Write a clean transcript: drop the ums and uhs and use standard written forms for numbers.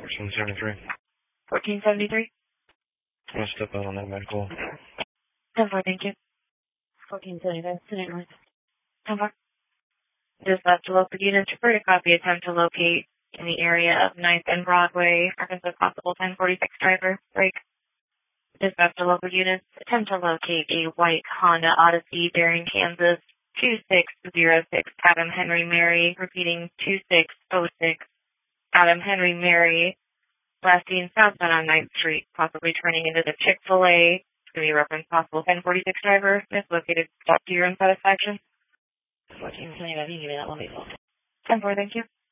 1473. 1473. I'll step out on that medical. 10-4, thank you. 1475, Senate North. 10-4. Dispatch to local units, refer to copy, attempt to locate in the area of 9th and Broadway, Arkansas, possible 1046 driver, break. Dispatch to local units, attempt to locate a white Honda Odyssey bearing Kansas 2606 Adam Henry Mary, repeating 2606 Adam Henry Mary, last seen southbound on 9th Street, possibly turning into the Chick-fil-A. It's going to be reference possible 1046 driver, mislocated, stop to your own satisfaction. 1475, you can give me that one, please. 10-4, thank you.